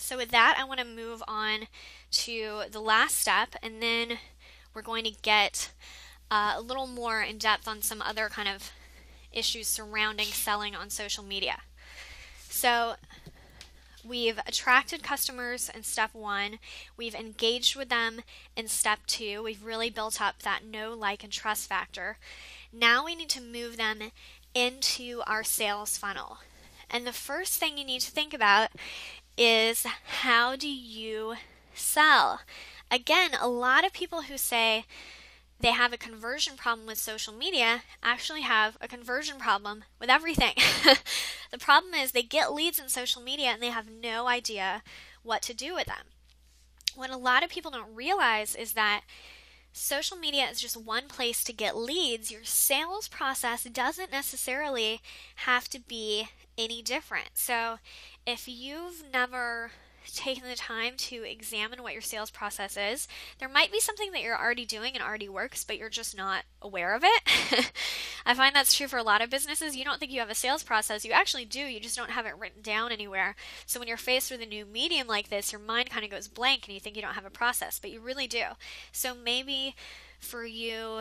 So with that, I want to move on to the last step, and then we're going to get a little more in depth on some other kind of issues surrounding selling on social media. So we've attracted customers in step one. We've engaged with them in step two. We've really built up that know, like, and trust factor. Now we need to move them into our sales funnel. And the first thing you need to think about is, how do you sell? Again, a lot of people who say they have a conversion problem with social media actually have a conversion problem with everything. The problem is they get leads in social media and they have no idea what to do with them. What a lot of people don't realize is that social media is just one place to get leads. Your sales process doesn't necessarily have to be any different. So if you've never taken the time to examine what your sales process is, there might be something that you're already doing and already works, but you're just not aware of it. I find that's true for a lot of businesses. You don't think you have a sales process. You actually do. You just don't have it written down anywhere. So when you're faced with a new medium like this, your mind kind of goes blank and you think you don't have a process, but you really do. So maybe for you,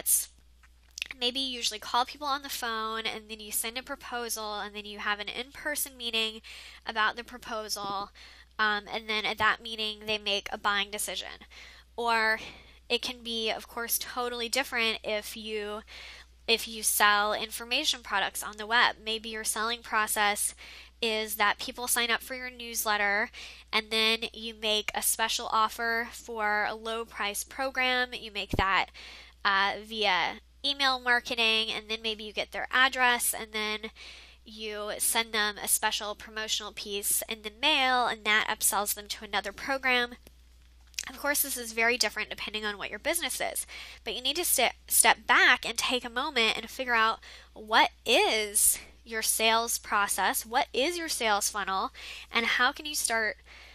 maybe you usually call people on the phone and then you send a proposal and then you have an in-person meeting about the proposal. And then at that meeting, they make a buying decision. Or it can be, of course, totally different if you sell information products on the web. Maybe your selling process is that people sign up for your newsletter and then you make a special offer for a low price program. You make that via email marketing, and then maybe you get their address and then you send them a special promotional piece in the mail, and that upsells them to another program. Of course, this is very different depending on what your business is, but you need to step back and take a moment and figure out, what is your sales process, what is your sales funnel, and how can you start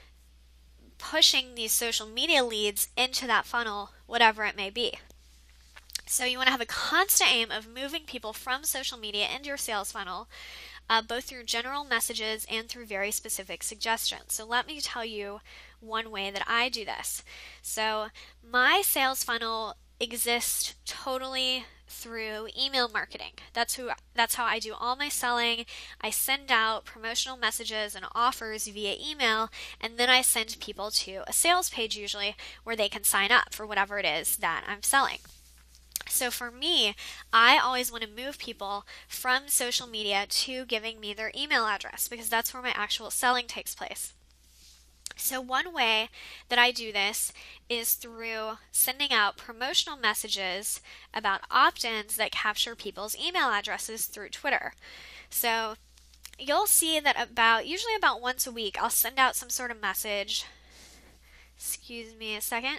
pushing these social media leads into that funnel, whatever it may be. So you want to have a constant aim of moving people from social media into your sales funnel, both through general messages and through very specific suggestions. So let me tell you one way that I do this. So my sales funnel exists totally through email marketing. That's how I do all my selling. I send out promotional messages and offers via email, and then I send people to a sales page usually where they can sign up for whatever it is that I'm selling. So for me, I always want to move people from social media to giving me their email address, because that's where my actual selling takes place. So one way that I do this is through sending out promotional messages about opt-ins that capture people's email addresses through Twitter. So you'll see that usually about once a week, I'll send out some sort of message. Excuse me a second.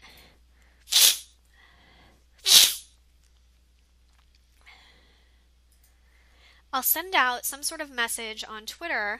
I'll send out some sort of message on Twitter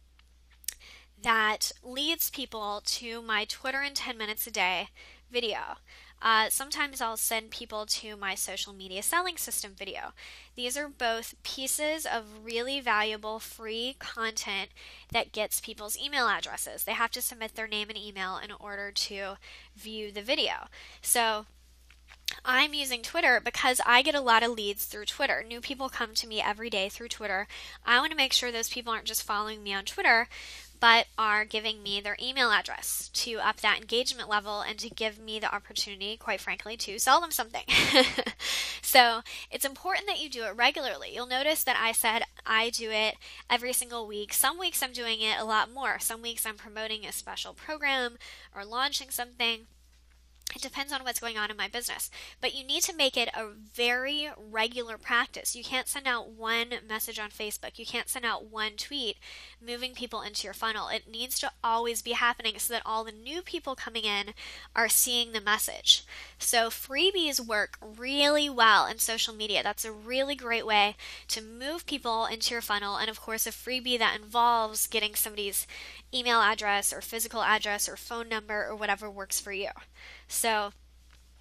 that leads people to my Twitter in 10 minutes a day video. Sometimes I'll send people to my social media selling system video. These are both pieces of really valuable free content that gets people's email addresses. They have to submit their name and email in order to view the video. So I'm using Twitter because I get a lot of leads through Twitter. New people come to me every day through Twitter. I want to make sure those people aren't just following me on Twitter, but are giving me their email address to up that engagement level and to give me the opportunity, quite frankly, to sell them something. So it's important that you do it regularly. You'll notice that I said I do it every single week. Some weeks I'm doing it a lot more. Some weeks I'm promoting a special program or launching something. It depends on what's going on in my business. But you need to make it a very regular practice. You can't send out one message on Facebook. You can't send out one tweet moving people into your funnel. It needs to always be happening so that all the new people coming in are seeing the message. So freebies work really well in social media. That's a really great way to move people into your funnel. And of course, a freebie that involves getting somebody's email address or physical address or phone number or whatever works for you. So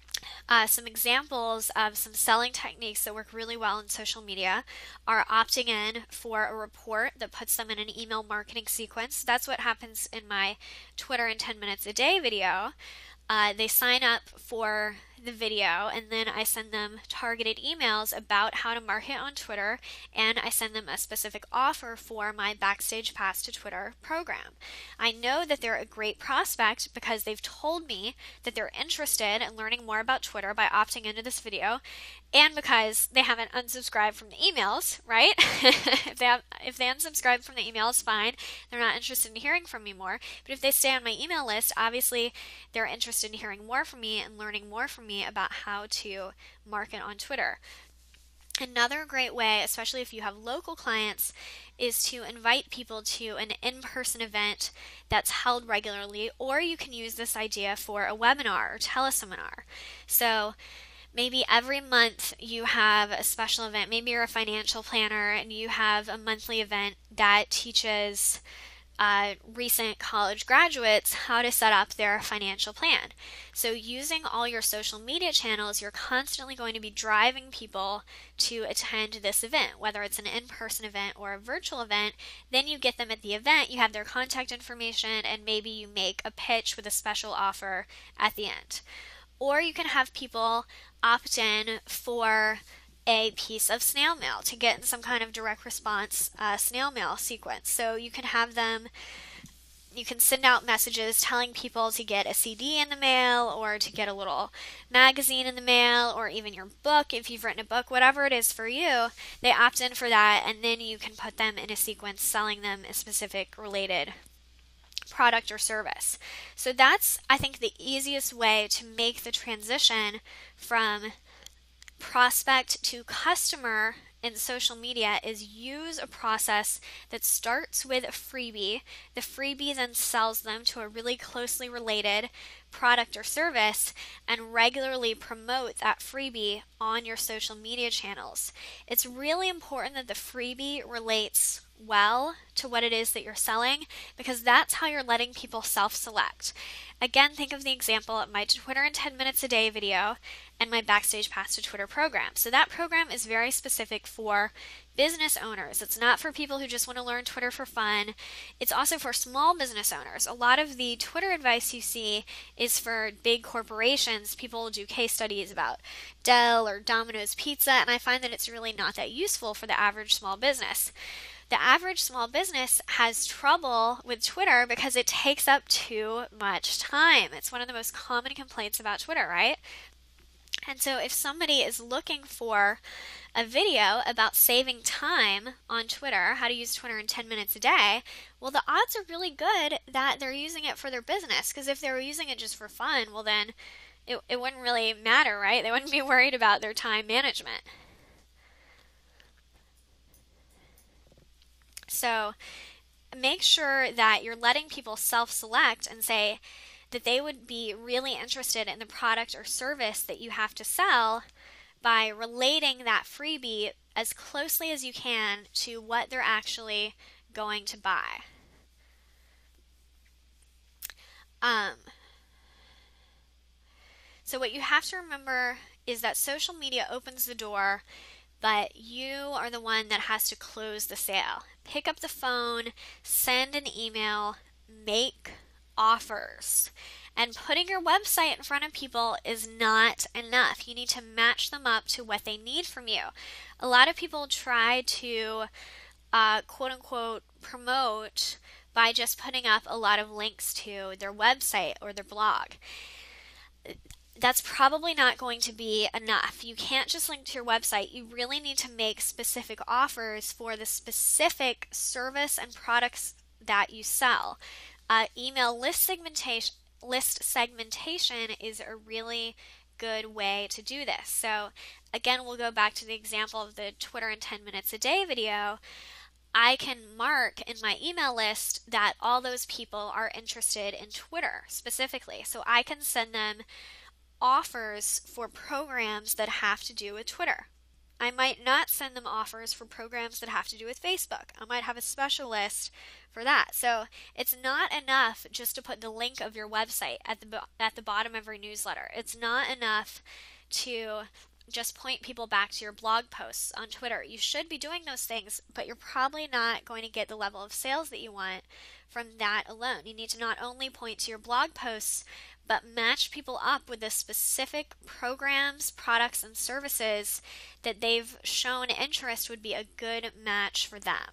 Some examples of some selling techniques that work really well in social media are opting in for a report that puts them in an email marketing sequence. That's what happens in my Twitter in 10 minutes a day video. They sign up for the video, and then I send them targeted emails about how to market on Twitter, and I send them a specific offer for my Backstage Pass to Twitter program. I know that they're a great prospect because they've told me that they're interested in learning more about Twitter by opting into this video, and because they haven't unsubscribed from the emails, right? if they unsubscribe from the emails, fine. They're not interested in hearing from me more. But if they stay on my email list, obviously they're interested in hearing more from me and learning more from me about how to market on Twitter. Another great way, especially if you have local clients, is to invite people to an in-person event that's held regularly, or you can use this idea for a webinar or teleseminar. So maybe every month you have a special event. Maybe you're a financial planner and you have a monthly event that teaches recent college graduates how to set up their financial plan. So using all your social media channels, you're constantly going to be driving people to attend this event, whether it's an in-person event or a virtual event. Then you get them at the event, you have their contact information, and maybe you make a pitch with a special offer at the end. Or you can have people opt in for a piece of snail mail to get in some kind of direct response snail mail sequence. So you can have them, you can send out messages telling people to get a CD in the mail or to get a little magazine in the mail or even your book if you've written a book, whatever it is for you. They opt in for that, and then you can put them in a sequence selling them a specific related product or service. So that's, I think, the easiest way to make the transition from prospect to customer in social media is use a process that starts with a freebie. The freebie then sells them to a really closely related product or service and regularly promote that freebie on your social media channels. It's really important that the freebie relates well to what it is that you're selling, because that's how you're letting people self-select. Again, think of the example of my Twitter in 10 minutes a day video and my Backstage Pass to Twitter program. So that program is very specific for business owners. It's not for people who just want to learn Twitter for fun. It's also for small business owners. A lot of the Twitter advice you see is for big corporations. People do case studies about Dell or Domino's Pizza, and I find that it's really not that useful for the average small business. The average small business has trouble with Twitter because it takes up too much time. It's one of the most common complaints about Twitter, right? And so if somebody is looking for a video about saving time on Twitter, how to use Twitter in 10 minutes a day, well, the odds are really good that they're using it for their business, because if they were using it just for fun, well, then it wouldn't really matter, right? They wouldn't be worried about their time management. So make sure that you're letting people self-select and say that they would be really interested in the product or service that you have to sell by relating that freebie as closely as you can to what they're actually going to buy. So what you have to remember is that social media opens the door, but you are the one that has to close the sale. Pick up the phone, send an email, make offers. And putting your website in front of people is not enough. You need to match them up to what they need from you. A lot of people try to quote unquote promote by just putting up a lot of links to their website or their blog. That's probably not going to be enough. You can't just link to your website. You really need to make specific offers for the specific service and products that you sell. Email list segmentation is a really good way to do this. So again, we'll go back to the example of the Twitter in 10 minutes a day video. I can mark in my email list that all those people are interested in Twitter specifically. So I can send them offers for programs that have to do with Twitter. I might not send them offers for programs that have to do with Facebook. I might have a special list for that. So it's not enough just to put the link of your website at the bottom of your newsletter. It's not enough to just point people back to your blog posts on Twitter. You should be doing those things, but you're probably not going to get the level of sales that you want from that alone. You need to not only point to your blog posts, but match people up with the specific programs, products, and services that they've shown interest would be a good match for them.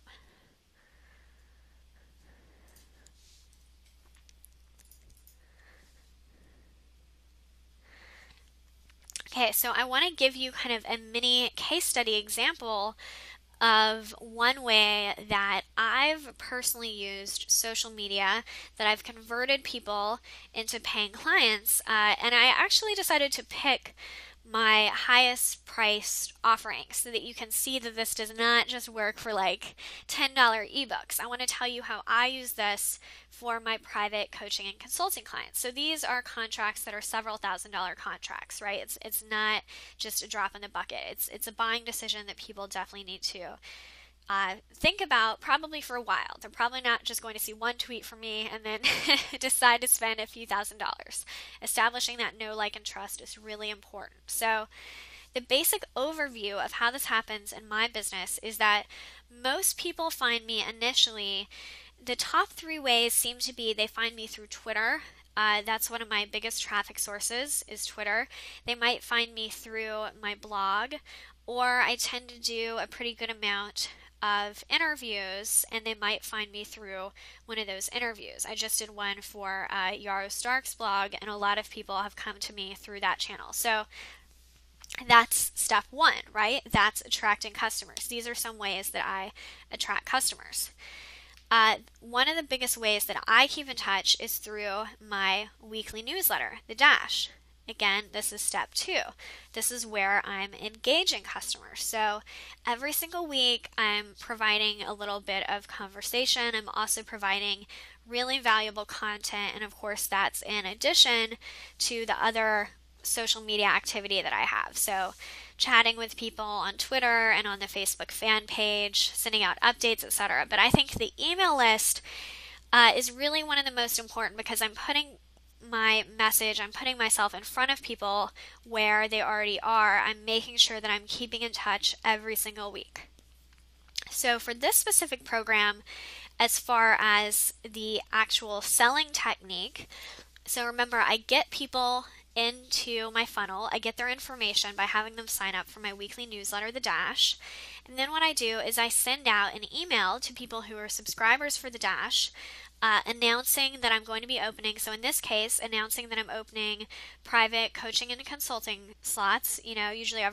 Okay, so I want to give you kind of a mini case study example of one way that I've personally used social media, that I've converted people into paying clients. And I actually decided to pick my highest priced offerings so that you can see that this does not just work for like $10 ebooks. I want to tell you how I use this for my private coaching and consulting clients. So these are contracts that are several $1,000 contracts, right? It's not just a drop in the bucket. It's a buying decision that people definitely need to think about probably for a while. They're probably not just going to see one tweet from me and then decide to spend a few $1,000s. Establishing that know, like, and trust is really important. So the basic overview of how this happens in my business is that most people find me initially, the top 3 ways seem to be they find me through Twitter. That's one of my biggest traffic sources is Twitter. They might find me through my blog, or I tend to do a pretty good amount of interviews, and they might find me through one of those interviews. I just did one for Yaro Stark's blog, and a lot of people have come to me through that channel. So that's step 1, right? That's attracting customers. These are some ways that I attract customers. One of the biggest ways that I keep in touch is through my weekly newsletter, The Dash. Again, this is step 2. This is where I'm engaging customers. So every single week, I'm providing a little bit of conversation. I'm also providing really valuable content. And of course, that's in addition to the other social media activity that I have. So chatting with people on Twitter and on the Facebook fan page, sending out updates, etc. But I think the email list is really one of the most important because I'm putting my message, I'm putting myself in front of people where they already are. I'm making sure that I'm keeping in touch every single week. So for this specific program, as far as the actual selling technique, so remember, I get people into my funnel. I get their information by having them sign up for my weekly newsletter, The Dash. And then what I do is I send out an email to people who are subscribers for The Dash, announcing that I'm going to be opening. So in this case, announcing that I'm opening private coaching and consulting slots. Usually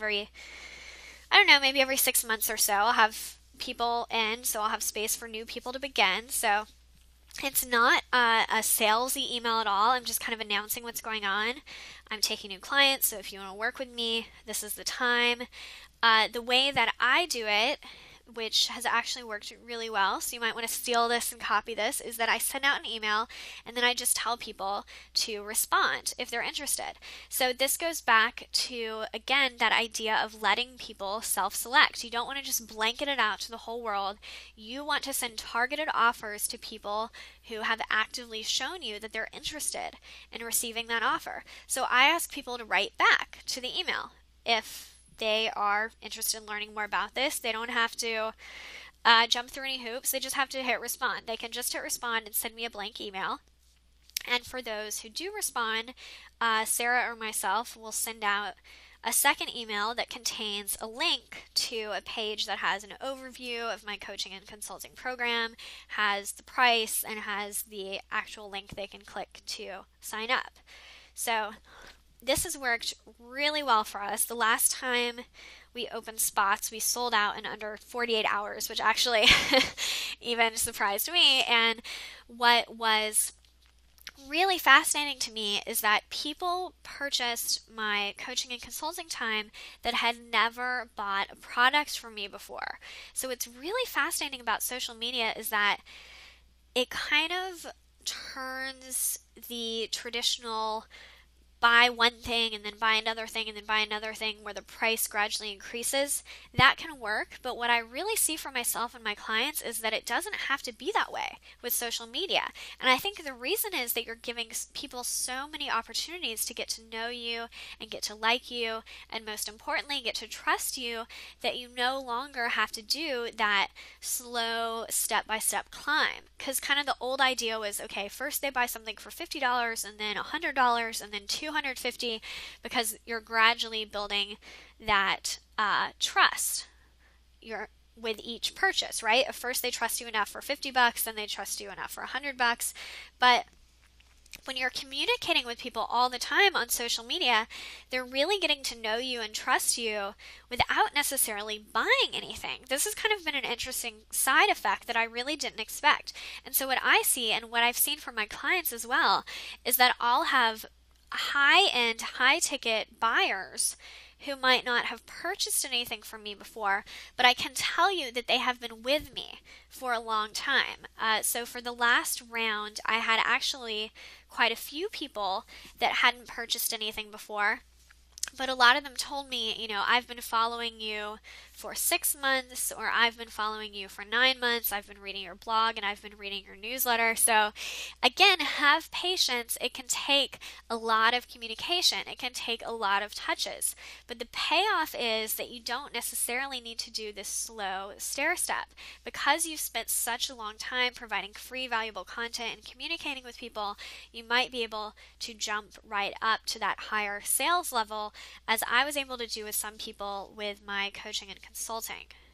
maybe every 6 months or so, I'll have people in, so I'll have space for new people to begin. So it's not a salesy email at all. I'm just kind of announcing what's going on. I'm taking new clients, so if you want to work with me, this is the time. The way that I do it, which has actually worked really well, so you might want to steal this and copy this, is that I send out an email and then I just tell people to respond if they're interested. So this goes back to, again, that idea of letting people self-select. You don't want to just blanket it out to the whole world. You want to send targeted offers to people who have actively shown you that they're interested in receiving that offer. So I ask people to write back to the email if they are interested in learning more about this. They don't have to jump through any hoops. They just have to hit respond. They can just hit respond and send me a blank email. And for those who do respond, Sarah or myself will send out a second email that contains a link to a page that has an overview of my coaching and consulting program, has the price, and has the actual link they can click to sign up. So this has worked really well for us. The last time we opened spots, we sold out in under 48 hours, which actually even surprised me. And what was really fascinating to me is that people purchased my coaching and consulting time that had never bought a product from me before. So what's really fascinating about social media is that it kind of turns the traditional buy one thing and then buy another thing and then buy another thing where the price gradually increases, that can work. But what I really see for myself and my clients is that it doesn't have to be that way with social media. And I think the reason is that you're giving people so many opportunities to get to know you and get to like you, and most importantly, get to trust you, that you no longer have to do that slow step-by-step climb. Because kind of the old idea was, okay, first they buy something for $50 and then $100 and then $250, because you're gradually building that trust with each purchase, right? At first they trust you enough for $50, then they trust you enough for $100. But when you're communicating with people all the time on social media, they're really getting to know you and trust you without necessarily buying anything. This has kind of been an interesting side effect that I really didn't expect. And so what I see, and what I've seen from my clients as well, is that I'll have high-end, high-ticket buyers who might not have purchased anything from me before, but I can tell you that they have been with me for a long time. So for the last round, I had actually quite a few people that hadn't purchased anything before, but a lot of them told me, I've been following you for 6 months, or I've been following you for 9 months, I've been reading your blog, and I've been reading your newsletter. So again, have patience. It can take a lot of communication. It can take a lot of touches. But the payoff is that you don't necessarily need to do this slow stair step. Because you've spent such a long time providing free, valuable content and communicating with people, you might be able to jump right up to that higher sales level, as I was able to do with some people with my coaching and consulting.